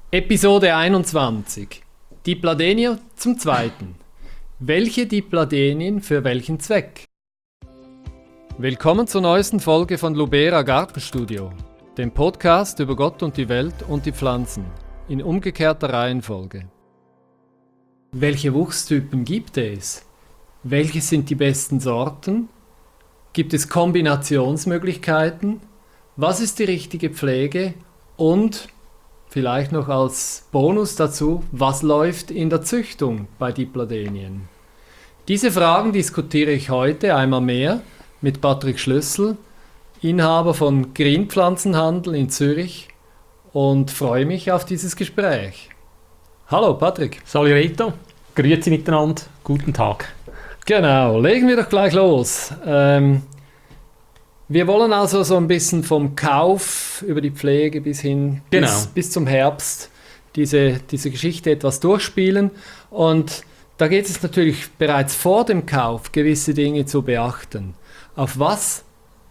Episode 21. Dipladenier zum Zweiten. Welche Dipladenien für welchen Zweck? Willkommen zur neuesten Folge von Lubera Gartenstudio, dem Podcast über Gott und die Welt und die Pflanzen, in umgekehrter Reihenfolge. Welche Wuchstypen gibt es? Welche sind die besten Sorten? Gibt es Kombinationsmöglichkeiten? Was ist die richtige Pflege? Und vielleicht noch als Bonus dazu, was läuft in der Züchtung bei Dipladenien? Diese Fragen diskutiere ich heute einmal mehr mit Patrick Schlüssel, Inhaber von Green Pflanzenhandel in Zürich, und freue mich auf dieses Gespräch. Hallo Patrick. Salut Reto, grüezi miteinander, guten Tag. Genau, legen wir doch gleich los. Wir wollen also so ein bisschen vom Kauf über die Pflege bis hin bis zum Herbst diese Geschichte etwas durchspielen. Und da geht es natürlich bereits vor dem Kauf, gewisse Dinge zu beachten. Auf was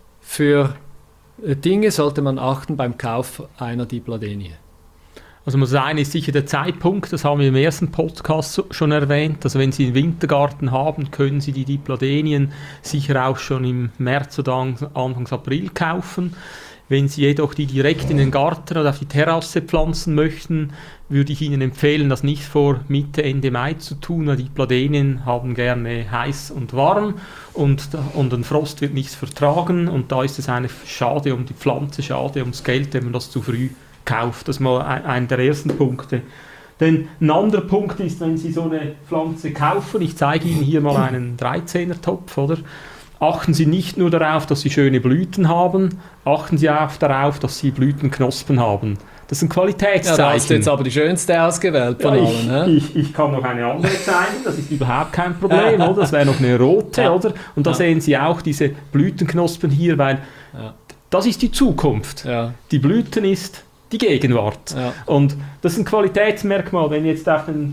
für Dinge sollte man achten beim Kauf einer Dipladenie? Also das eine ist sicher der Zeitpunkt, das haben wir im ersten Podcast schon erwähnt. Also wenn Sie einen Wintergarten haben, können Sie die Dipladenien sicher auch schon im März oder Anfang April kaufen. Wenn Sie jedoch die direkt in den Garten oder auf die Terrasse pflanzen möchten, würde ich Ihnen empfehlen, das nicht vor Mitte, Ende Mai zu tun, weil die Dipladenien haben gerne heiß und warm und ein Frost wird nichts vertragen, und da ist es eigentlich schade um die Pflanze, schade ums Geld, wenn man das zu früh kauft. Das ist mal einer der ersten Punkte. Denn ein anderer Punkt ist, wenn Sie so eine Pflanze kaufen, ich zeige Ihnen hier mal einen 13er-Topf, oder? Achten Sie nicht nur darauf, dass Sie schöne Blüten haben, achten Sie auch darauf, dass Sie Blütenknospen haben. Das ist ein Qualitätszeichen. Ja, da hast du jetzt aber die schönste ausgewählt von allen. Ich kann noch eine andere zeigen, das ist überhaupt kein Problem, oder? Das wäre noch eine rote, ja. Oder? Und da sehen Sie auch diese Blütenknospen hier, weil das ist die Zukunft. Ja. Die Blüten ist die Gegenwart. Ja. Und das ist ein Qualitätsmerkmal, wenn jetzt auf dem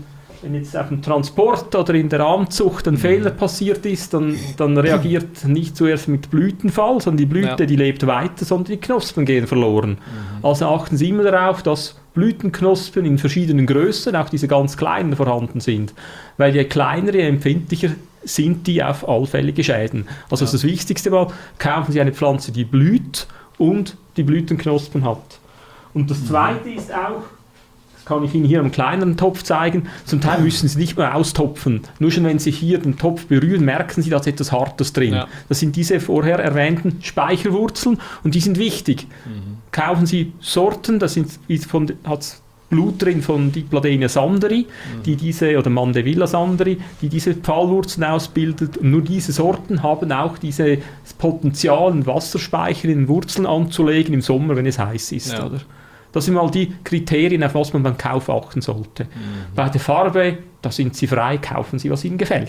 Transport oder in der Anzucht ein Fehler passiert ist, dann reagiert nicht zuerst mit Blütenfall, sondern die Blüte, die lebt weiter, sondern die Knospen gehen verloren. Also achten Sie immer darauf, dass Blütenknospen in verschiedenen Größen, auch diese ganz kleinen, vorhanden sind. Weil je kleiner, je empfindlicher sind die auf allfällige Schäden. Also das Wichtigste mal, kaufen Sie eine Pflanze, die blüht und die Blütenknospen hat. Und das Zweite ist auch, das kann ich Ihnen hier im kleineren Topf zeigen, zum Teil müssen Sie nicht mehr austopfen. Nur schon wenn Sie hier den Topf berühren, merken Sie, da ist etwas Hartes drin. Ja. Das sind diese vorher erwähnten Speicherwurzeln und die sind wichtig. Kaufen Sie Sorten, das hat Blut drin von Dipladenia sanderi, oder Mandevilla sanderi, die diese Pfahlwurzeln ausbildet. Und nur diese Sorten haben auch dieses Potenzial, einen Wasserspeicher in den Wurzeln anzulegen im Sommer, wenn es heiß ist. Ja. Oder? Das sind mal die Kriterien, auf was man beim Kauf achten sollte. Bei der Farbe, da sind Sie frei, kaufen Sie, was Ihnen gefällt.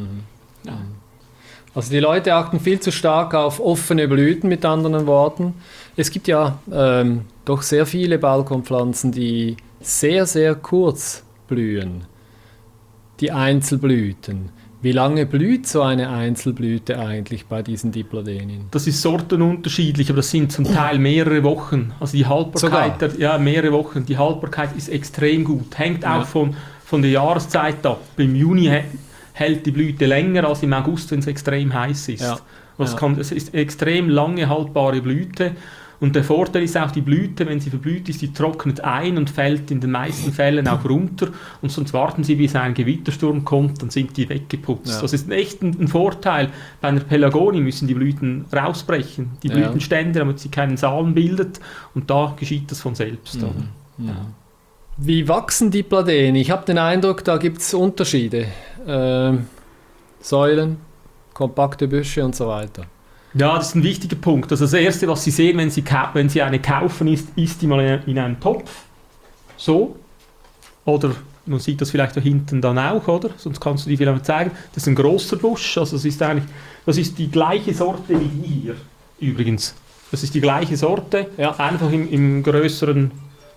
Ja. Also die Leute achten viel zu stark auf offene Blüten, mit anderen Worten. Es gibt ja doch sehr viele Balkonpflanzen, die sehr, sehr kurz blühen. Die Einzelblüten. Wie lange blüht so eine Einzelblüte eigentlich bei diesen Dipladenien? Das ist sortenunterschiedlich, aber das sind zum Teil mehrere Wochen. Also die Haltbarkeit, mehrere Wochen. Die Haltbarkeit ist extrem gut. Hängt auch von der Jahreszeit ab. Im Juni hält die Blüte länger als im August, wenn es extrem heiß ist. Ja. Es ist extrem lange haltbare Blüte. Und der Vorteil ist auch, die Blüte, wenn sie verblüht ist, die trocknet ein und fällt in den meisten Fällen auch runter. Und sonst warten Sie, bis ein Gewittersturm kommt, dann sind die weggeputzt. Ja. Das ist echt ein Vorteil. Bei einer Pelargonie müssen die Blüten rausbrechen, die Blütenstände, damit sie keinen Samen bildet. Und da geschieht das von selbst. Ja. Wie wachsen Dipladeni? Ich habe den Eindruck, da gibt es Unterschiede. Säulen, kompakte Büsche und so weiter. Ja, das ist ein wichtiger Punkt. Also das Erste, was Sie sehen, wenn Sie eine kaufen, ist die mal in einem Topf. So. Oder man sieht das vielleicht da hinten dann auch, oder? Sonst kannst du die vielleicht mal zeigen. Das ist ein großer Busch. Also das ist die gleiche Sorte wie die hier übrigens. Das ist die gleiche Sorte, einfach im größeren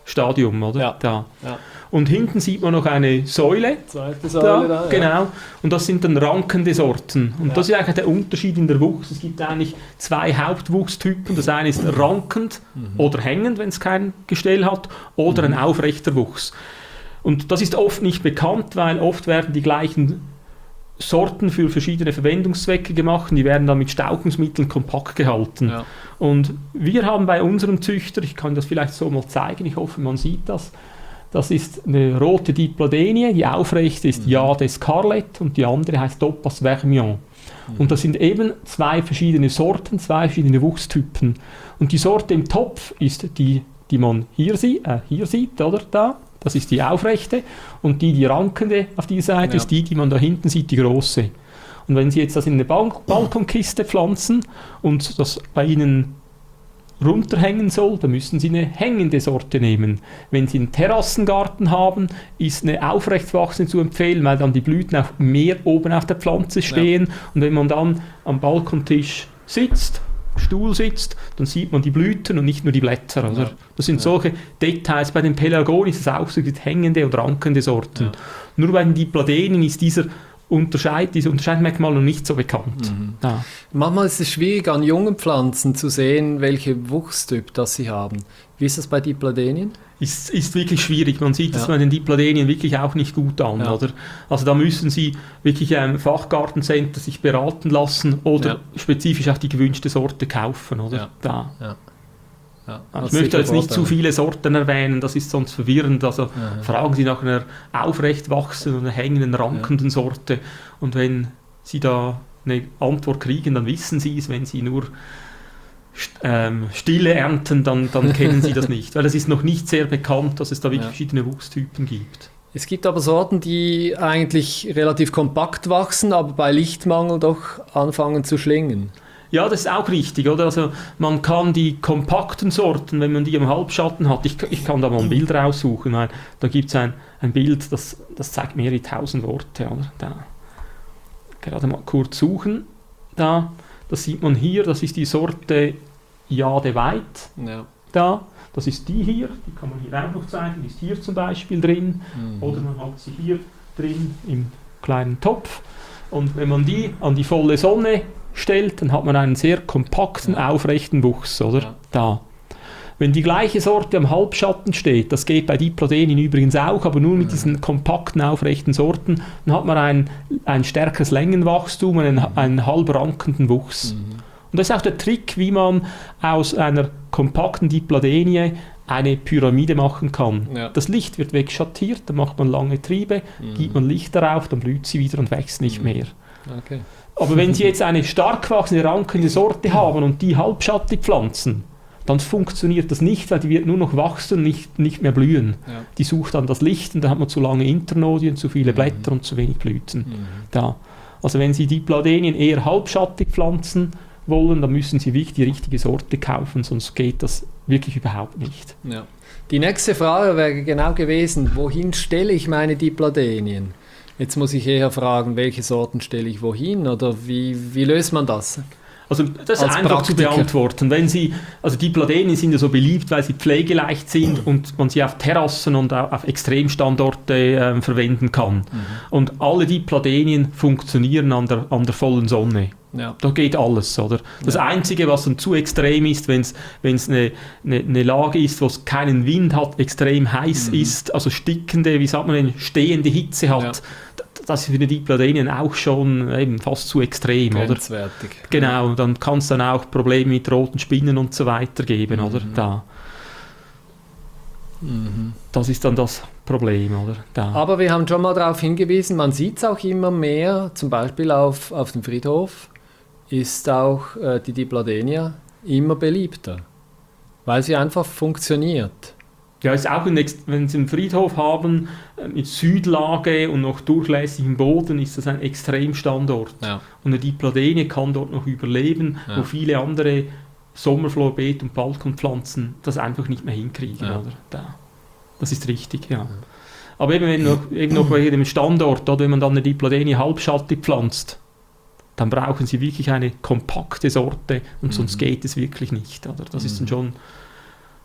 Stadium, oder? Ja. Da. Ja. Und hinten sieht man noch eine Säule. Zweite Säule da. Genau. Und das sind dann rankende Sorten. Und Ja. das ist eigentlich der Unterschied in der Wuchs. Es gibt eigentlich 2 Hauptwuchstypen. Das eine ist rankend oder hängend, wenn es kein Gestell hat, oder ein aufrechter Wuchs. Und das ist oft nicht bekannt, weil oft werden die gleichen Sorten für verschiedene Verwendungszwecke gemacht und die werden dann mit Stauchungsmitteln kompakt gehalten. Ja. Und wir haben bei unserem Züchter, ich kann das vielleicht so mal zeigen, ich hoffe man sieht das, das ist eine rote Dipladenie, die aufrechte ist Jade Scarlett und die andere heißt Topaz Vermillon. Und das sind eben 2 verschiedene Sorten, 2 verschiedene Wuchstypen. Und die Sorte im Topf ist die man hier sieht, oder da. Das ist die aufrechte und die rankende auf dieser Seite ist die man da hinten sieht, die große. Und wenn Sie jetzt das in eine Balkonkiste pflanzen und das bei Ihnen runterhängen soll, dann müssen Sie eine hängende Sorte nehmen. Wenn Sie einen Terrassengarten haben, ist eine aufrecht wachsende zu empfehlen, weil dann die Blüten auch mehr oben auf der Pflanze stehen. Und wenn man dann am Balkontisch Stuhl sitzt, dann sieht man die Blüten und nicht nur die Blätter. Also das sind solche Details. Bei den Pelargonien ist es auch so, gibt hängende und rankende Sorten. Ja. Nur bei den Dipladenen ist diese Unterscheidungsmerkmal noch nicht so bekannt. Ja. Manchmal ist es schwierig, an jungen Pflanzen zu sehen, welche Wuchstyp das sie haben. Wie ist das bei Dipladenien? Ist wirklich schwierig. Man sieht das bei den Dipladenien wirklich auch nicht gut an. Ja. Oder? Also da müssen Sie wirklich im Fachgartencenter sich beraten lassen oder spezifisch auch die gewünschte Sorte kaufen. Oder? Ja. Da. Ja. Ja, ich möchte jetzt nicht zu viele Sorten erwähnen, das ist sonst verwirrend. Also fragen Sie nach einer aufrecht wachsenden oder hängenden, rankenden Sorte. Und wenn Sie da eine Antwort kriegen, dann wissen Sie es. Wenn Sie nur Stille ernten, dann kennen Sie das nicht. Weil es ist noch nicht sehr bekannt, dass es da wirklich verschiedene Wuchstypen gibt. Es gibt aber Sorten, die eigentlich relativ kompakt wachsen, aber bei Lichtmangel doch anfangen zu schlingen. Ja, das ist auch richtig, oder? Also man kann die kompakten Sorten, wenn man die im Halbschatten hat, ich kann da mal ein Bild raussuchen, weil da gibt es ein Bild, das zeigt mehrere 1000 Worte, oder? Da. Gerade mal kurz suchen, da, das sieht man hier, das ist die Sorte Jade White, da, das ist die hier, die kann man hier auch noch zeigen, die ist hier zum Beispiel drin, oder man hat sie hier drin im kleinen Topf, und wenn man die an die volle Sonne stellt, dann hat man einen sehr kompakten, aufrechten Wuchs, oder? Ja. Da. Wenn die gleiche Sorte am Halbschatten steht, das geht bei Dipladenen übrigens auch, aber nur mit diesen kompakten, aufrechten Sorten, dann hat man ein stärkeres Längenwachstum, einen halbrankenden Wuchs. Und das ist auch der Trick, wie man aus einer kompakten Dipladenie eine Pyramide machen kann. Ja. Das Licht wird wegschattiert, dann macht man lange Triebe, gibt man Licht darauf, dann blüht sie wieder und wächst nicht mehr. Okay. Aber wenn Sie jetzt eine stark wachsende, rankende Sorte haben und die halbschattig pflanzen, dann funktioniert das nicht, weil die wird nur noch wachsen und nicht mehr blühen. Ja. Die sucht dann das Licht und dann hat man zu lange Internodien, zu viele Blätter und zu wenig Blüten. Da. Also wenn Sie Dipladenien eher halbschattig pflanzen wollen, dann müssen Sie wirklich die richtige Sorte kaufen, sonst geht das wirklich überhaupt nicht. Ja. Die nächste Frage wäre genau gewesen, wohin stelle ich meine Dipladenien? Jetzt muss ich eher fragen, welche Sorten stelle ich wohin oder wie löst man das? Also das ist einfach zu beantworten. Wenn Sie, also Dipladenien sind ja so beliebt, weil sie pflegeleicht sind und man sie auf Terrassen und auf Extremstandorte verwenden kann. Und alle Dipladenien funktionieren an der vollen Sonne. Ja. Da geht alles, oder? Das Einzige, was dann zu extrem ist, wenn es eine Lage ist, wo es keinen Wind hat, extrem heiß ist, also stickende, wie sagt man denn, stehende Hitze hat, das ist für die Dipladenien auch schon eben fast zu extrem, grenzwertig. Oder? Genau, dann kann es dann auch Probleme mit roten Spinnen und so weiter geben, oder? Da. Das ist dann das Problem, oder? Da. Aber wir haben schon mal darauf hingewiesen, man sieht es auch immer mehr, zum Beispiel auf dem Friedhof ist auch die Dipladenia immer beliebter, weil sie einfach funktioniert. Ja, ist auch wenn Sie einen Friedhof haben mit Südlage und noch durchlässigem Boden, ist das ein Extremstandort. Ja. Und eine Dipladenie kann dort noch überleben, wo viele andere Sommerflorbeet und Balkonpflanzen das einfach nicht mehr hinkriegen. Ja. Oder? Das ist richtig, ja. Aber eben noch bei jedem Standort, oder wenn man dann eine Dipladenie halbschattig pflanzt, dann brauchen Sie wirklich eine kompakte Sorte und sonst geht es wirklich nicht. Oder? Das ist dann schon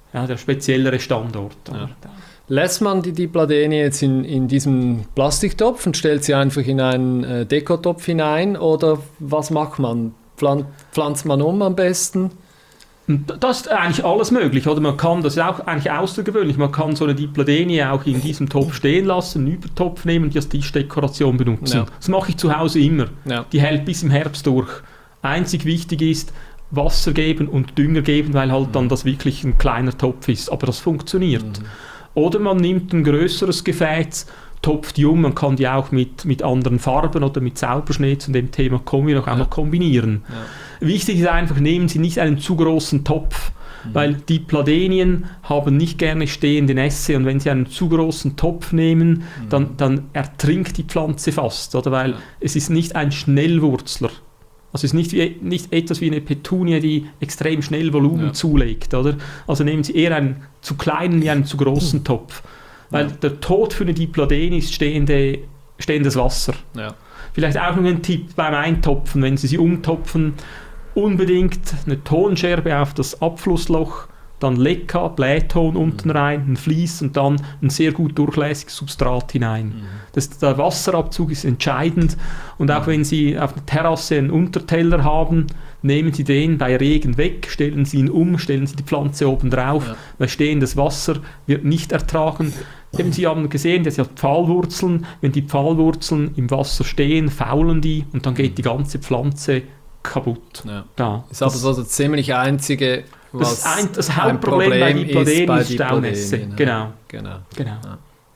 der speziellere Standort. Ja. Lässt man die Dipladenie jetzt in diesem Plastiktopf und stellt sie einfach in einen Dekotopf hinein oder was macht man? Pflanzt man am besten? Das ist eigentlich alles möglich, oder man kann, das ist auch eigentlich außergewöhnlich, man kann so eine Dipladenie auch in diesem Topf stehen lassen, einen Übertopf nehmen und die als Tischdekoration benutzen. Ja. Das mache ich zu Hause immer. Ja. Die hält bis im Herbst durch. Einzig wichtig ist, Wasser geben und Dünger geben, weil halt dann das wirklich ein kleiner Topf ist, aber das funktioniert. Oder man nimmt ein größeres Gefäß, topft die man kann die auch mit anderen Farben oder mit Zauberschnee, zu dem Thema kommen wir noch einmal kombinieren. Ja. Wichtig ist einfach, nehmen Sie nicht einen zu großen Topf, weil die Pladenien haben nicht gerne stehende Nässe und wenn Sie einen zu großen Topf nehmen, dann ertrinkt die Pflanze fast, oder? Weil es ist nicht ein Schnellwurzler. Also es ist nicht etwas wie eine Petunie, die extrem schnell Volumen zulegt, oder? Also nehmen Sie eher einen zu kleinen wie einen zu großen Topf. Weil der Tod für eine Dipladenie ist stehendes Wasser. Ja. Vielleicht auch noch ein Tipp beim Eintopfen, wenn Sie sie umtopfen, unbedingt eine Tonscherbe auf das Abflussloch, dann Leca, Blähton unten rein, ein Vlies und dann ein sehr gut durchlässiges Substrat hinein. Der Wasserabzug ist entscheidend und auch wenn Sie auf der Terrasse einen Unterteller haben, nehmen Sie den bei Regen weg, stellen Sie ihn um, stellen Sie die Pflanze oben drauf, weil stehendes Wasser wird nicht ertragen. Sie haben gesehen, dass ja Pfahlwurzeln, wenn die Pfahlwurzeln im Wasser stehen, faulen die und dann geht die ganze Pflanze kaputt. Ja. Da. Ist aber so das ziemlich einzige, was das Hauptproblem bei Dipladenie ist Staunässe. Ne? Genau. Ja.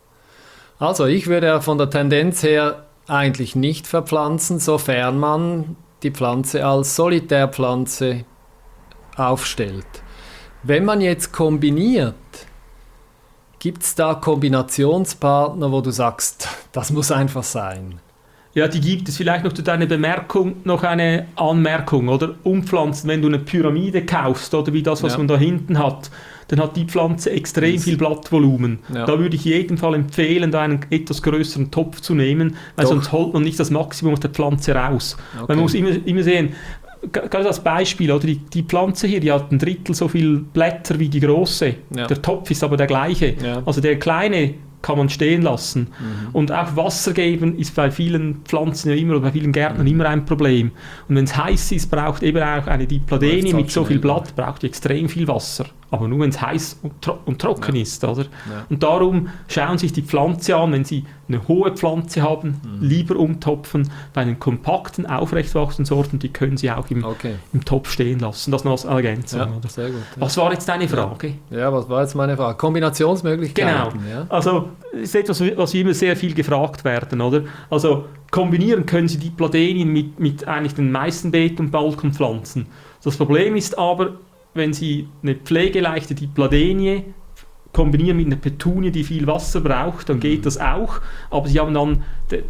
Also ich würde ja von der Tendenz her eigentlich nicht verpflanzen, sofern man die Pflanze als Solitärpflanze aufstellt. Wenn man jetzt kombiniert, gibt es da Kombinationspartner, wo du sagst, das muss einfach sein? Ja, die gibt es. Vielleicht noch zu deiner Bemerkung noch eine Anmerkung, oder? Umpflanzen, wenn du eine Pyramide kaufst, oder wie das, was man da hinten hat, dann hat die Pflanze extrem viel Blattvolumen. Ja. Da würde ich jedem Fall empfehlen, da einen etwas größeren Topf zu nehmen, weil sonst holt man nicht das Maximum aus der Pflanze raus. Okay. Man muss immer sehen, gerade als Beispiel, oder die Pflanze hier, die hat 1/3 so viele Blätter wie die große. Ja. Der Topf ist aber der gleiche. Ja. Also der kleine kann man stehen lassen. Und auch Wasser geben ist bei vielen Pflanzen ja immer, oder bei vielen Gärtnern immer ein Problem. Und wenn es heiß ist, braucht eben auch eine Dipladenie mit so viel Blatt, braucht extrem viel Wasser. Aber nur wenn es heiß und trocken ist, oder? Ja. Und darum schauen sich die Pflanze an, wenn Sie eine hohe Pflanze haben, lieber umtopfen. Bei den kompakten, aufrecht wachsenden Sorten, die können Sie auch im Topf stehen lassen. Das noch als Ergänzung. Ja, sehr gut. Ja. Was war jetzt deine Frage? Ja, was war jetzt meine Frage? Kombinationsmöglichkeiten. Genau. Ja. Also das ist etwas, was wir immer sehr viel gefragt werden, oder? Also kombinieren können Sie die Pladenien mit eigentlich den meisten Beet- und Balkonpflanzen. Das Problem ist aber, wenn Sie eine pflegeleichte Dipladenie kombinieren mit einer Petunie, die viel Wasser braucht, dann geht das auch, aber Sie haben dann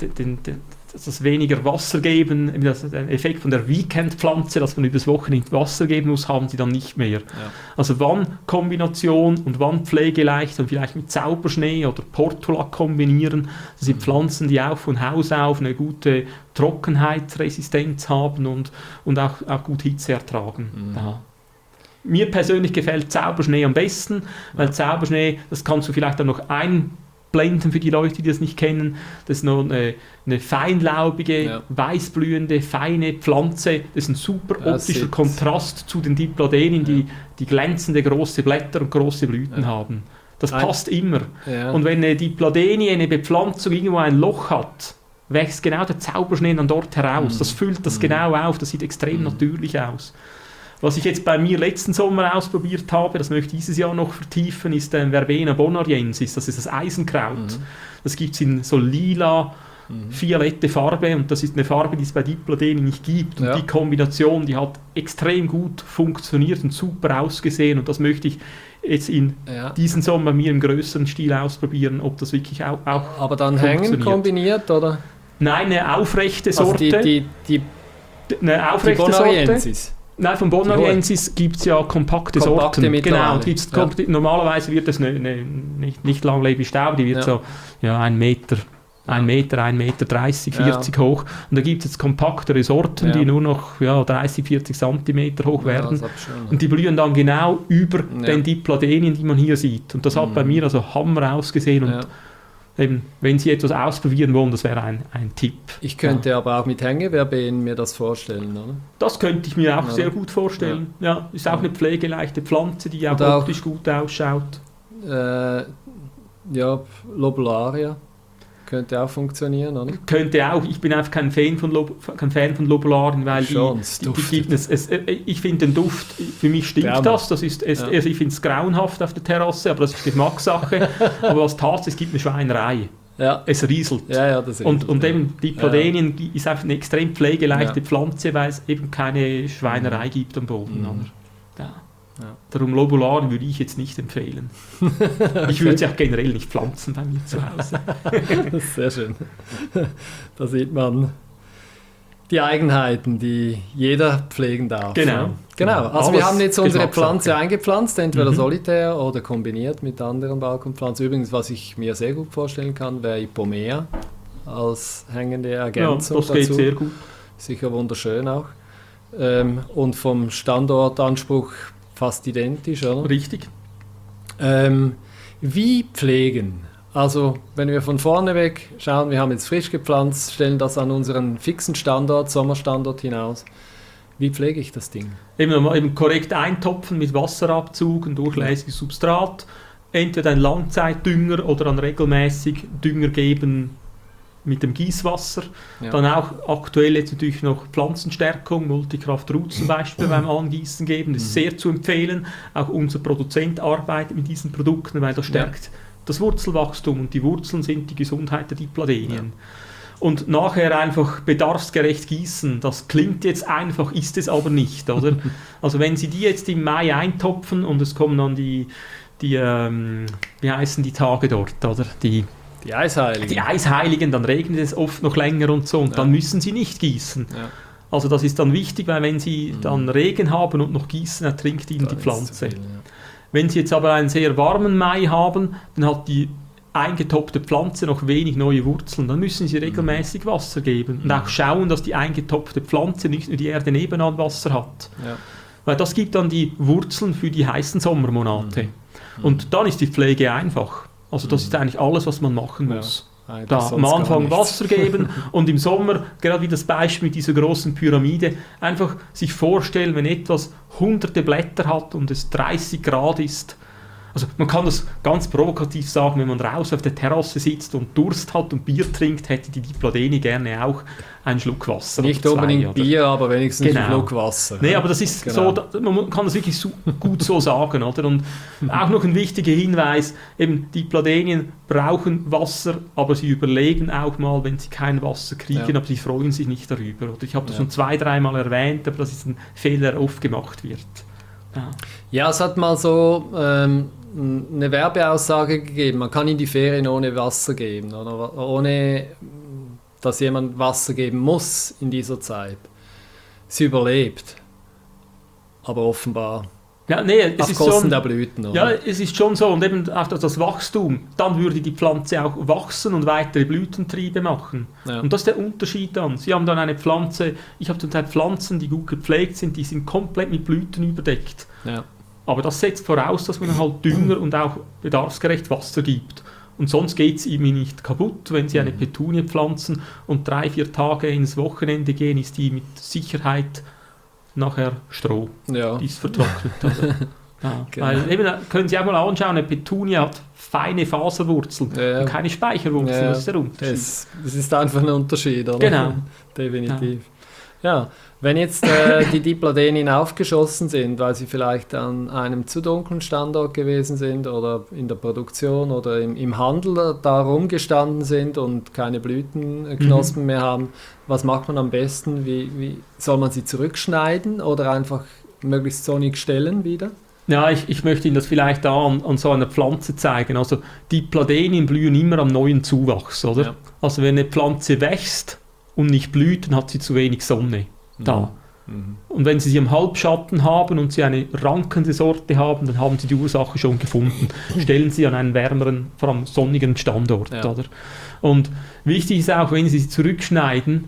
das weniger Wasser geben, den Effekt von der Weekend-Pflanze, dass man übers Wochenende Wasser geben muss, haben Sie dann nicht mehr. Ja. Also wann Kombination und wann pflegeleicht und vielleicht mit Zauberschnee oder Portulak kombinieren, das sind Pflanzen, die auch von Haus auf eine gute Trockenheitsresistenz haben und auch gut Hitze ertragen. Ja. Mir persönlich gefällt Zauberschnee am besten, weil Zauberschnee, das kannst du vielleicht dann noch einblenden für die Leute, die das nicht kennen. Das ist noch eine feinlaubige, weißblühende, feine Pflanze. Das ist ein super optischer Kontrast zu den Dipladenien, die glänzende große Blätter und große Blüten haben. Das passt immer. Ja. Und wenn eine Dipladenie, eine Bepflanzung irgendwo ein Loch hat, wächst genau der Zauberschnee dann dort heraus. Das füllt das genau auf, das sieht extrem natürlich aus. Was ich jetzt bei mir letzten Sommer ausprobiert habe, das möchte ich dieses Jahr noch vertiefen, ist Verbena bonariensis, das ist das Eisenkraut. Das gibt es in so lila, violette Farbe und das ist eine Farbe, die es bei Dipladenie nicht gibt. Und die Kombination, die hat extrem gut funktioniert und super ausgesehen und das möchte ich jetzt in diesen Sommer bei mir im größeren Stil ausprobieren, ob das wirklich auch aber dann hängen kombiniert, oder? Nein, eine aufrechte Sorte. Also eine aufrechte Sorte. Nein, von bonariensis gibt es ja kompakte Sorten. Genau, normalerweise wird das nicht langlebig Staub, die wird so 1 Meter 1 Meter, 1,30 Meter, 40 hoch. Und da gibt es jetzt kompaktere Sorten, die nur noch 30, 40 Zentimeter hoch werden. Und die blühen dann genau über den Dipladonien, die man hier sieht. Und das hat bei mir also Hammer ausgesehen. Und eben, wenn Sie etwas ausprobieren wollen, das wäre ein Tipp. Ich könnte aber auch mit Hängeverbenen mir das vorstellen, oder? Das könnte ich mir auch sehr gut vorstellen. Ja, ist auch eine pflegeleichte Pflanze, die auch optisch gut ausschaut. Lobularia könnte auch funktionieren, oder? Könnte auch. Ich bin einfach kein Fan von Lobularien, weil ich finde den Duft, für mich stimmt das ist, also ich finde es grauenhaft auf der Terrasse, aber das ist Geschmackssache. Aber was tatsächlich, es gibt eine Schweinerei. Ja. Es rieselt. Das rieselt. Und eben Dipladonien ist einfach eine extrem pflegeleichte Pflanze, weil es eben keine Schweinerei gibt am Boden. Ja. Darum Lobularien würde ich jetzt nicht empfehlen. Ich würde sie auch generell nicht pflanzen bei mir zu Hause. Das ist sehr schön. Da sieht man die Eigenheiten, die jeder pflegen darf. Genau. Also wir haben jetzt unsere Pflanze eingepflanzt, entweder solitär oder kombiniert mit anderen Balkonpflanzen. Übrigens, was ich mir sehr gut vorstellen kann, wäre Ipomea als hängende Ergänzung dazu. Das geht sehr gut. Sicher wunderschön auch. Und vom Standortanspruch fast identisch, oder? Richtig. Wie pflegen? Also, wenn wir von vorne weg schauen, wir haben jetzt frisch gepflanzt, stellen das an unseren fixen Standort, Sommerstandort hinaus. Wie pflege ich das Ding? Eben korrekt eintopfen mit Wasserabzug, ein durchlässiges Substrat, entweder ein Langzeitdünger oder dann regelmäßig Dünger geben mit dem Gießwasser. Dann auch aktuell jetzt natürlich noch Pflanzenstärkung, Multikraft Root zum Beispiel beim Angießen geben. Das ist sehr zu empfehlen. Auch unser Produzent arbeitet mit diesen Produkten, weil das stärkt das Wurzelwachstum und die Wurzeln sind die Gesundheit der Dipladonien. Und nachher einfach bedarfsgerecht gießen, das klingt jetzt einfach, ist es aber nicht, oder? Also wenn Sie die jetzt im Mai eintopfen und es kommen dann die wie heißen die Tage dort, oder? Die Eisheiligen, dann regnet es oft noch länger und so und dann müssen Sie nicht gießen. Ja. Also das ist dann wichtig, weil wenn Sie dann Regen haben und noch gießen, ertrinkt Ihnen die Pflanze. Viel, Wenn Sie jetzt aber einen sehr warmen Mai haben, dann hat die eingetopfte Pflanze noch wenig neue Wurzeln, dann müssen Sie regelmäßig Wasser geben und auch schauen, dass die eingetopfte Pflanze nicht nur die Erde nebenan Wasser hat. Ja. Weil das gibt dann die Wurzeln für die heißen Sommermonate. Und dann ist die Pflege einfach. Also das ist eigentlich alles, was man machen muss. Da am Anfang Wasser geben und im Sommer, gerade wie das Beispiel mit dieser großen Pyramide, einfach sich vorstellen, wenn etwas hunderte Blätter hat und es 30 Grad ist. Also man kann das ganz provokativ sagen, wenn man draußen auf der Terrasse sitzt und Durst hat und Bier trinkt, hätte die Dipladenie gerne auch einen Schluck Wasser. Nicht unbedingt Bier, aber wenigstens einen Schluck Wasser. Nee, aber das ist so, man kann das wirklich gut so sagen, oder? Und auch noch ein wichtiger Hinweis, eben Dipladonien brauchen Wasser, aber sie überlegen auch mal, wenn sie kein Wasser kriegen, aber sie freuen sich nicht darüber. Oder ich habe das schon 2-3 Mal erwähnt, aber das ist ein Fehler, der oft gemacht wird. Ja, es hat mal so eine Werbeaussage gegeben, man kann in die Ferien ohne Wasser geben, oder ohne dass jemand Wasser geben muss in dieser Zeit. Sie überlebt, aber offenbar es ist Kosten der Blüten. Oder? Ja, es ist schon so, und eben auch das Wachstum, dann würde die Pflanze auch wachsen und weitere Blütentriebe machen. Ja. Und das ist der Unterschied dann. Sie haben dann eine Pflanze, ich habe zum Teil Pflanzen, die gut gepflegt sind, die sind komplett mit Blüten überdeckt. Ja. Aber das setzt voraus, dass man halt Dünger und auch bedarfsgerecht Wasser gibt. Und sonst geht es ihm nicht kaputt. Wenn Sie eine Petunie pflanzen und 3-4 Tage ins Wochenende gehen, ist die mit Sicherheit nachher Stroh. Ja. Die ist vertrocknet. Ja. Genau. Weil eben, können Sie auch mal anschauen, eine Petunie hat feine Faserwurzeln und keine Speicherwurzeln. Ja. Das ist der Unterschied. Das ist einfach ein Unterschied, oder? Genau. Definitiv. Ja, wenn jetzt die Dipladonien aufgeschossen sind, weil sie vielleicht an einem zu dunklen Standort gewesen sind oder in der Produktion oder im Handel da rumgestanden sind und keine Blütenknospen mehr haben, was macht man am besten? Wie soll man sie zurückschneiden oder einfach möglichst sonnig stellen wieder? Ja, ich möchte Ihnen das vielleicht da an so einer Pflanze zeigen. Also Dipladonien blühen immer am neuen Zuwachs, oder? Ja. Also wenn eine Pflanze wächst und nicht blüht, dann hat sie zu wenig Sonne da. Und wenn Sie am Halbschatten haben und Sie eine rankende Sorte haben, dann haben Sie die Ursache schon gefunden. Stellen Sie an einen wärmeren, vor allem sonnigen Standort. Ja. Oder? Und wichtig ist auch, wenn Sie sie zurückschneiden,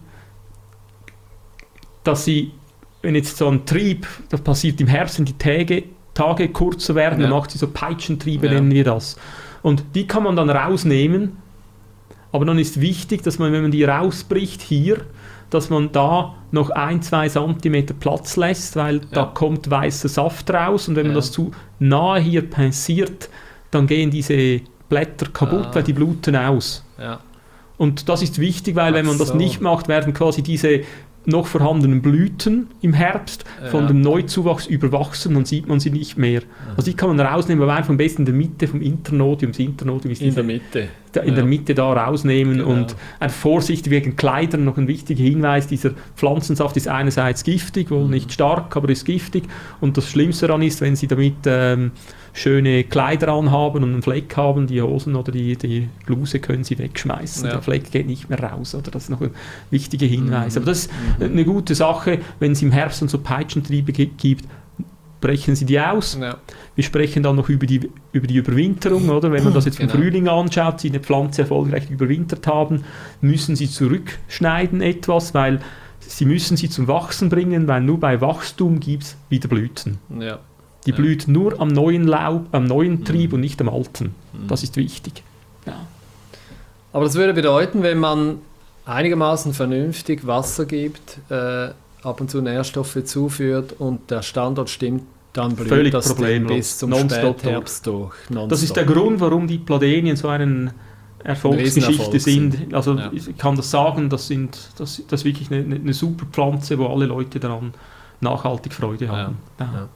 dass Sie, wenn jetzt so ein Trieb, das passiert im Herbst, wenn die Tage kurzer werden, dann macht Sie so Peitschentriebe, nennen wir das. Und die kann man dann rausnehmen, aber dann ist wichtig, dass man, wenn man die rausbricht hier, dass man da noch 1-2 cm Platz lässt, weil da kommt weißer Saft raus und wenn man das zu nahe hier pinziert, dann gehen diese Blätter kaputt, weil die bluten aus. Ja. Und das ist wichtig, weil wenn man das nicht macht, werden quasi diese noch vorhandenen Blüten im Herbst von dem Neuzuwachs überwachsen, dann sieht man sie nicht mehr. Also die kann man rausnehmen, aber einfach am besten in der Mitte vom Internodium. Das Internodium ist in der Mitte. In der Mitte da rausnehmen und vorsichtig wegen Kleidern noch ein wichtiger Hinweis, dieser Pflanzensaft ist einerseits giftig, wohl nicht stark, aber ist giftig und das Schlimmste daran ist, wenn Sie damit schöne Kleider anhaben und einen Fleck haben, die Hosen oder die Bluse können Sie wegschmeißen. Der Fleck geht nicht mehr raus. Oder? Das ist noch ein wichtiger Hinweis. Aber das ist eine gute Sache, wenn es im Herbst dann so Peitschentriebe gibt, brechen Sie die aus. Ja. Wir sprechen dann noch über die Überwinterung. Oder? Wenn man das jetzt vom Frühling anschaut, Sie eine Pflanze erfolgreich überwintert haben, müssen Sie zurückschneiden etwas, weil Sie müssen sie zum Wachsen bringen, weil nur bei Wachstum gibt es wieder Blüten. Ja. Die blüht nur am neuen Laub, am neuen Trieb und nicht am alten. Das ist wichtig. Ja. Aber das würde bedeuten, wenn man einigermaßen vernünftig Wasser gibt, ab und zu Nährstoffe zuführt und der Standort stimmt, dann blüht völlig das bis zum Spätherbst durch. Das ist der Grund, warum die Pladenien so eine Erfolgsgeschichte sind. Also ich kann das sagen, das ist wirklich eine super Pflanze, wo alle Leute daran nachhaltig Freude haben. Ja.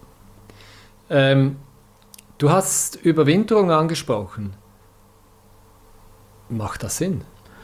Du hast Überwinterung angesprochen. Macht das Sinn?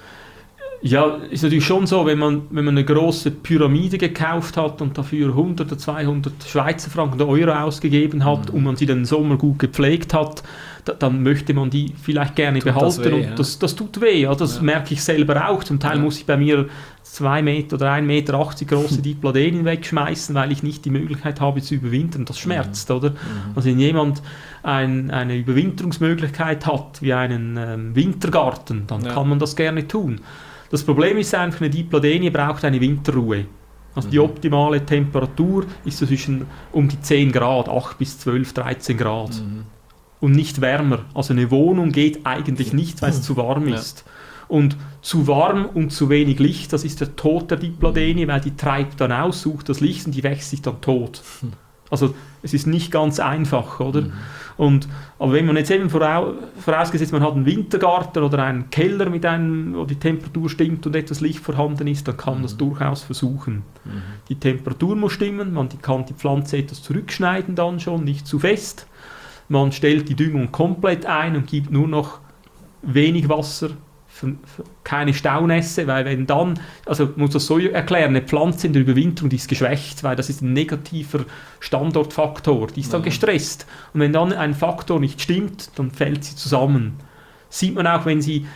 Ja, ist natürlich schon so, wenn man eine große Pyramide gekauft hat und dafür 100 oder 200 Schweizer Franken oder Euro ausgegeben hat und man sie den Sommer gut gepflegt hat, dann möchte man die vielleicht gerne behalten. Das tut weh. Ja, das merke ich selber auch. Zum Teil muss ich bei mir 2 Meter oder 1,80 Meter große Dipladenen wegschmeißen, weil ich nicht die Möglichkeit habe zu überwintern. Das schmerzt, oder? Also wenn jemand eine Überwinterungsmöglichkeit hat, wie einen Wintergarten, dann kann man das gerne tun. Das Problem ist einfach, eine Dipladenie braucht eine Winterruhe. Also die optimale Temperatur ist so zwischen um die 10 Grad, 8 bis 12, 13 Grad. Und nicht wärmer. Also eine Wohnung geht eigentlich nicht, weil es zu warm ist. Und zu warm und zu wenig Licht, das ist der Tod der Dipladenie, weil die treibt dann aus, sucht das Licht und die wächst sich dann tot. Also es ist nicht ganz einfach, oder? Aber wenn man jetzt eben vorausgesetzt, man hat einen Wintergarten oder einen Keller, wo die Temperatur stimmt und etwas Licht vorhanden ist, dann kann man das durchaus versuchen. Die Temperatur muss stimmen, man kann die Pflanze etwas zurückschneiden dann schon, nicht zu fest. Man stellt die Düngung komplett ein und gibt nur noch wenig Wasser, keine Staunässe, weil wenn dann, also muss das so erklären, eine Pflanze in der Überwinterung, die ist geschwächt, weil das ist ein negativer Standortfaktor, die ist dann gestresst. Und wenn dann ein Faktor nicht stimmt, dann fällt sie zusammen. Sieht man auch, wenn sie,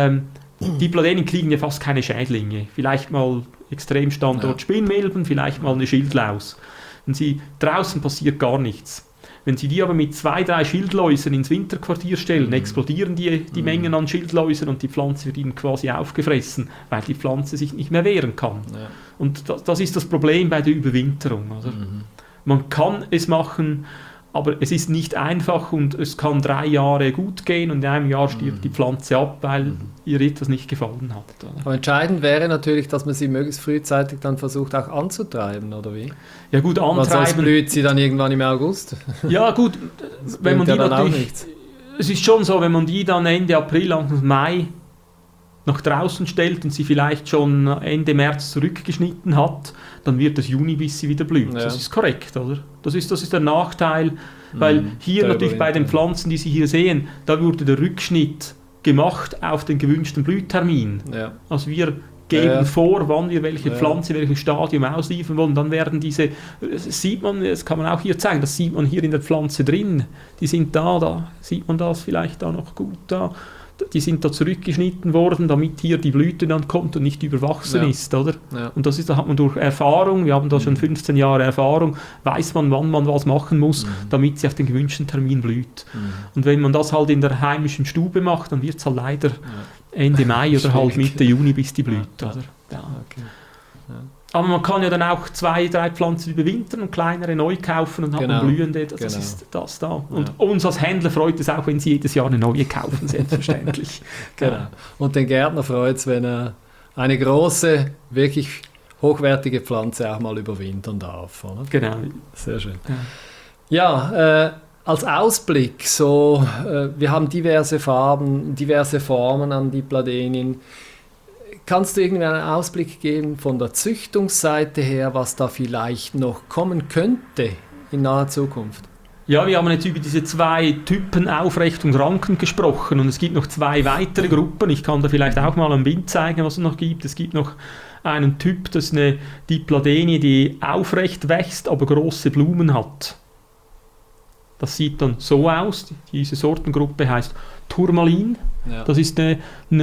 die Pladenien kriegen ja fast keine Schädlinge, vielleicht mal Extremstandort Spinnmilben, vielleicht mal eine Schildlaus. Wenn sie draußen passiert gar nichts. Wenn Sie die aber mit 2-3 Schildläusen ins Winterquartier stellen, explodieren die Mengen an Schildläusen und die Pflanze wird ihnen quasi aufgefressen, weil die Pflanze sich nicht mehr wehren kann. Ja. Und das ist das Problem bei der Überwinterung. Also man kann es machen, aber es ist nicht einfach und es kann 3 Jahre gut gehen und in einem Jahr stirbt die Pflanze ab, weil ihr etwas nicht gefallen hat. Aber entscheidend wäre natürlich, dass man sie möglichst frühzeitig dann versucht auch anzutreiben, oder wie? Ja gut, antreiben. Sonst blüht sie dann irgendwann im August. Ja gut, wenn man die natürlich, es ist schon so, wenn man die dann Ende April, Anfang Mai nach draußen stellt und sie vielleicht schon Ende März zurückgeschnitten hat, dann wird es Juni, bis sie wieder blüht. Ja. Das ist korrekt, oder? Das ist der Nachteil, weil hier natürlich bei den Pflanzen, die Sie hier sehen, da wurde der Rückschnitt gemacht auf den gewünschten Blühtermin. Ja. Also wir geben vor, wann wir welche Pflanze, welches Stadium ausliefern wollen, dann werden diese, sieht man, das kann man auch hier zeigen, das sieht man hier in der Pflanze drin, die sind da sieht man das vielleicht da noch gut da. die sind da zurückgeschnitten worden, damit hier die Blüte dann kommt und nicht überwachsen ist, oder? Ja. Und da hat man durch Erfahrung, wir haben da schon 15 Jahre Erfahrung, weiß man, wann man was machen muss, damit sie auf den gewünschten Termin blüht. Und wenn man das halt in der heimischen Stube macht, dann wird es halt leider Ende Mai oder halt Mitte Juni, bis die blüht, oder? Ja. Okay. Ja. Aber man kann ja dann auch 2, 3 Pflanzen überwintern und kleinere neu kaufen und hat man blühende. Das ist das da. Und uns als Händler freut es auch, wenn sie jedes Jahr eine neue kaufen, selbstverständlich. Genau. Und den Gärtner freut es, wenn er eine große, wirklich hochwertige Pflanze auch mal überwintern darf. Oder? Genau. Sehr schön. Ja, als Ausblick, wir haben diverse Farben, diverse Formen an Dipladenien. Kannst du irgendwie einen Ausblick geben von der Züchtungsseite her, was da vielleicht noch kommen könnte in naher Zukunft? Ja, wir haben jetzt über diese 2 Typen Aufrecht und Rankend gesprochen und es gibt noch 2 weitere Gruppen. Ich kann da vielleicht auch mal ein Bild zeigen, was es noch gibt. Es gibt noch einen Typ, das ist eine Dipladenie, die aufrecht wächst, aber große Blumen hat. Das sieht dann so aus. Diese Sortengruppe heißt Turmalin. Ja. Das ist ein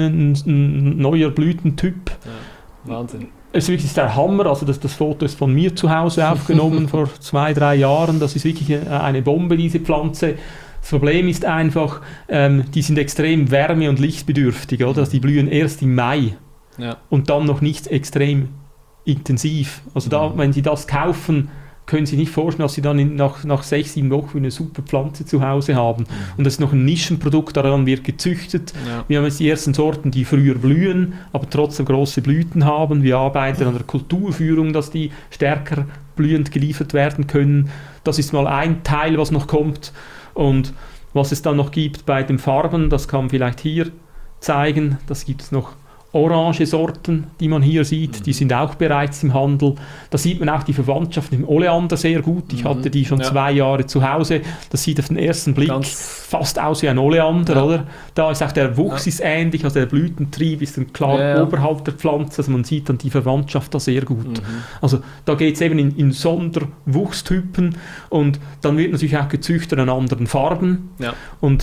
neuer Blütentyp. Ja. Wahnsinn. Es ist wirklich der Hammer. Also das Foto ist von mir zu Hause aufgenommen vor 2, 3 Jahren. Das ist wirklich eine Bombe, diese Pflanze. Das Problem ist einfach, die sind extrem wärme- und lichtbedürftig. Oder? Also die blühen erst im Mai und dann noch nicht extrem intensiv. Also wenn Sie das kaufen, können Sie nicht vorstellen, dass Sie dann nach 6, 7 Wochen eine super Pflanze zu Hause haben. Und das ist noch ein Nischenprodukt, daran wird gezüchtet. Ja. Wir haben jetzt die ersten Sorten, die früher blühen, aber trotzdem große Blüten haben. Wir arbeiten an der Kulturführung, dass die stärker blühend geliefert werden können. Das ist mal ein Teil, was noch kommt. Und was es dann noch gibt bei den Farben, das kann man vielleicht hier zeigen. Das gibt es noch orange Sorten, die man hier sieht, die sind auch bereits im Handel. Da sieht man auch die Verwandtschaft mit dem Oleander sehr gut. Ich hatte die schon 2 Jahre zu Hause. Das sieht auf den ersten Blick fast aus wie ein Oleander, oder? Da ist auch der Wuchs ist ähnlich, also der Blütentrieb ist dann klar oberhalb der Pflanze. Also man sieht dann die Verwandtschaft da sehr gut. Also da geht es eben in Sonderwuchstypen und dann wird natürlich auch gezüchtet an anderen Farben. Ja.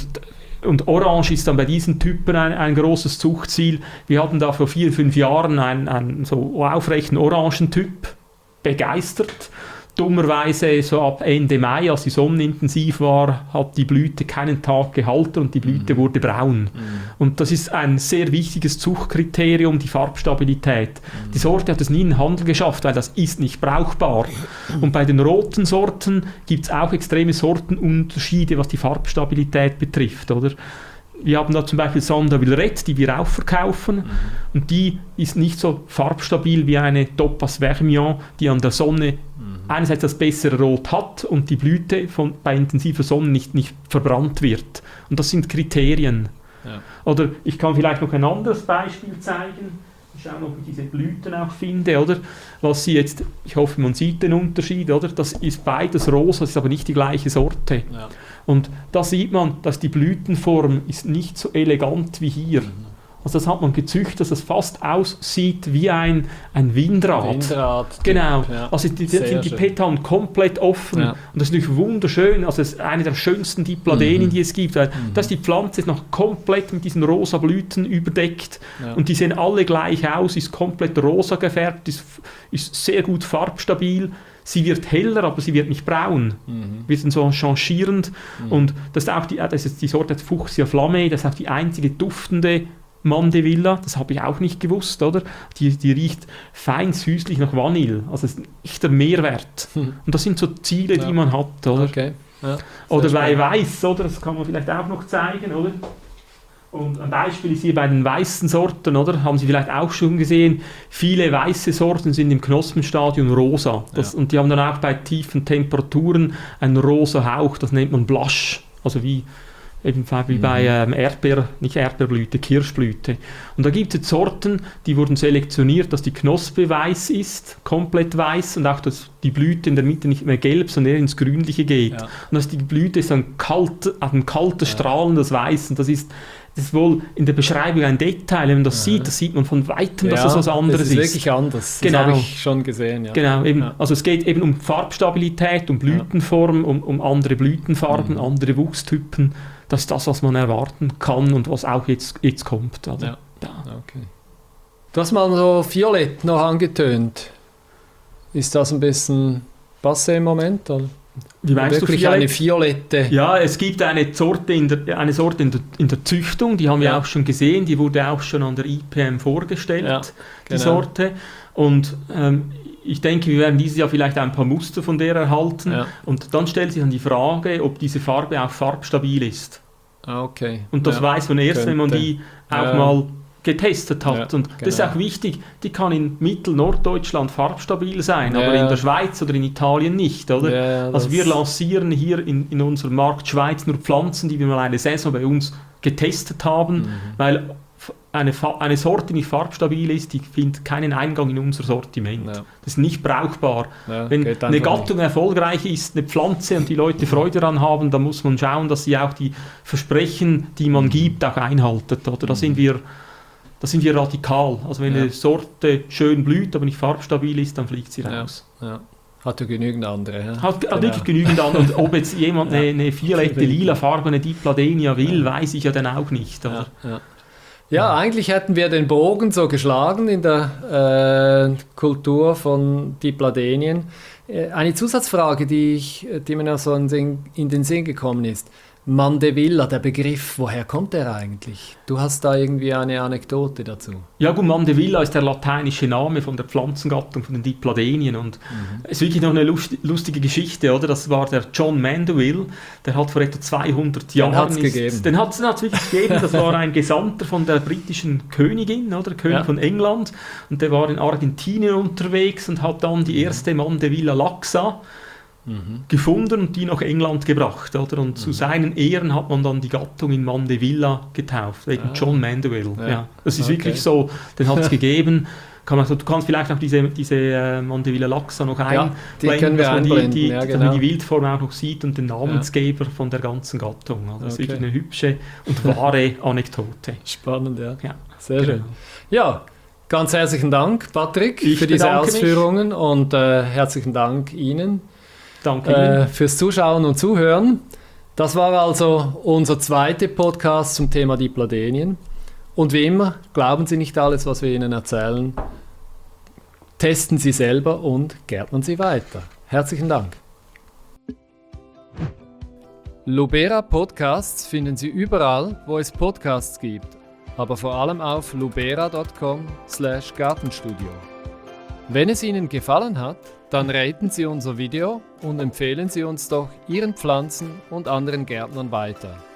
Und Orange ist dann bei diesen Typen ein großes Zuchtziel. Wir hatten da vor 4, 5 Jahren einen so aufrechten Orangentyp, begeistert. Dummerweise so ab Ende Mai, als die Sonne intensiv war, hat die Blüte keinen Tag gehalten und die Blüte wurde braun. Und das ist ein sehr wichtiges Zuchtkriterium, die Farbstabilität. Die Sorte hat es nie in den Handel geschafft, weil das ist nicht brauchbar. Und bei den roten Sorten gibt es auch extreme Sortenunterschiede, was die Farbstabilität betrifft, oder? Wir haben da zum Beispiel Sanda Villerette, die wir auch verkaufen. Und die ist nicht so farbstabil wie eine Topaz Vermillon, die an der Sonne einerseits das bessere Rot hat und die Blüte bei intensiver Sonne nicht verbrannt wird. Und das sind Kriterien. Ja. Oder ich kann vielleicht noch ein anderes Beispiel zeigen. Ich schaue, ob ich diese Blüten auch finde, oder? Was Sie jetzt, ich hoffe, man sieht den Unterschied, oder? Das ist beides rosa, das ist aber nicht die gleiche Sorte. Ja. Und da sieht man, dass die Blütenform ist nicht so elegant wie hier. Also das hat man gezüchtet, dass es fast aussieht wie ein Windrad. Genau. Ja. Also sind die Petalen komplett offen. Ja. Und das ist natürlich wunderschön. Also es ist eine der schönsten Dipladenen, die es gibt. Weil dass die Pflanze ist noch komplett mit diesen rosa Blüten überdeckt. Ja. Und die sehen alle gleich aus, ist komplett rosa gefärbt, ist sehr gut farbstabil. Sie wird heller, aber sie wird nicht braun. Wird dann so changierend. Und das ist die Sorte Fuchsia Flamme, das ist auch die einzige duftende Mandevilla, das habe ich auch nicht gewusst, oder? Die riecht fein süßlich nach Vanille, also es ist ein echter Mehrwert. Und das sind so Ziele, die man hat, oder? Okay. Ja, oder bei Weiß, oder? Das kann man vielleicht auch noch zeigen, oder? Und ein Beispiel ist hier bei den weißen Sorten, oder? Haben Sie vielleicht auch schon gesehen, viele weiße Sorten sind im Knospenstadium rosa. Und die haben dann auch bei tiefen Temperaturen einen rosa Hauch, das nennt man Blush, also wie bei nicht Erdbeerblüte, Kirschblüte. Und da gibt es Sorten, die wurden selektioniert, dass die Knospe weiß ist, komplett weiß und auch dass die Blüte in der Mitte nicht mehr gelb, sondern eher ins Grünliche geht. Ja. Und dass die Blüte ist ein kaltes, strahlendes Weiß. Und das ist wohl in der Beschreibung ein Detail. Wenn man das sieht man von Weitem, dass es was anderes ist. Das ist wirklich anders. Das habe ich schon gesehen. Ja. Genau, eben. Ja. Also es geht eben um Farbstabilität, um Blütenform, um andere Blütenfarben, andere Wuchstypen. das ist das, was man erwarten kann und was auch jetzt kommt. Also, ja. Okay. Du hast mal so Violett noch angetönt. Ist das ein bisschen passé im Moment? Oder? Wie meinst wirklich du eine violette? Ja, es gibt eine Sorte in der Züchtung, die haben wir auch schon gesehen, die wurde auch schon an der IPM vorgestellt, die Sorte. Und ich denke, wir werden dieses Jahr vielleicht ein paar Muster von der erhalten. Ja. Und dann stellt sich dann die Frage, ob diese Farbe auch farbstabil ist. Okay. Und das weiß man erst, wenn man die auch mal getestet hat. Ja, und das ist auch wichtig, die kann in Mittel-Norddeutschland farbstabil sein, aber in der Schweiz oder in Italien nicht, oder? Ja, also wir lancieren hier in unserem Markt Schweiz nur Pflanzen, die wir mal eine Saison bei uns getestet haben, weil eine Sorte, die nicht farbstabil ist, die findet keinen Eingang in unser Sortiment. Ja. Das ist nicht brauchbar. Ja, wenn eine Gattung erfolgreich ist, eine Pflanze und die Leute Freude daran haben, dann muss man schauen, dass sie auch die Versprechen, die man gibt, auch einhaltet. Oder? Da sind wir radikal. Also wenn eine Sorte schön blüht, aber nicht farbstabil ist, dann fliegt sie raus. Ja. Hat ja genügend andere. Ja? Hat wirklich genügend andere. Und ob jetzt jemand eine violette, lilafarbene Dipladenia will, weiß ich ja dann auch nicht. Oder? Ja, eigentlich hätten wir den Bogen so geschlagen in der Kultur von Dipladenien. Eine Zusatzfrage, die mir noch so in den Sinn gekommen ist. Mandevilla, der Begriff, woher kommt der eigentlich? Du hast da irgendwie eine Anekdote dazu. Ja gut, Mandevilla ist der lateinische Name von der Pflanzengattung, von den Dipladenien. Und es ist wirklich noch eine lustige Geschichte, oder? Das war der John Mandeville, der hat vor etwa 200 Jahren... Den hat es gegeben. Den hat es wirklich gegeben, das war ein Gesandter von der britischen Königin, oder? König von England. Und der war in Argentinien unterwegs und hat dann die erste Mandevilla laxa gefunden und die nach England gebracht. Oder? Und zu seinen Ehren hat man dann die Gattung in Mandevilla getauft, wegen John Mandeville. Ja. Das ist wirklich so, den hat es gegeben. Du kannst vielleicht auch diese Mandevilla laxa noch die können wir einblenden. Dass man die Wildform auch noch sieht und den Namensgeber von der ganzen Gattung. Also das ist wirklich eine hübsche und wahre Anekdote. Spannend, ja. Sehr schön. Ja, ganz herzlichen Dank, Patrick, für diese Ausführungen und herzlichen Dank Ihnen. Danke Ihnen. Fürs Zuschauen und Zuhören. Das war also unser zweiter Podcast zum Thema Dipladenien. Und wie immer, glauben Sie nicht alles, was wir Ihnen erzählen. Testen Sie selber und gärtnern Sie weiter. Herzlichen Dank. Lubera Podcasts finden Sie überall, wo es Podcasts gibt, aber vor allem auf lubera.com/Gartenstudio. Wenn es Ihnen gefallen hat, dann raten Sie unser Video und empfehlen Sie uns doch Ihren Pflanzen und anderen Gärtnern weiter.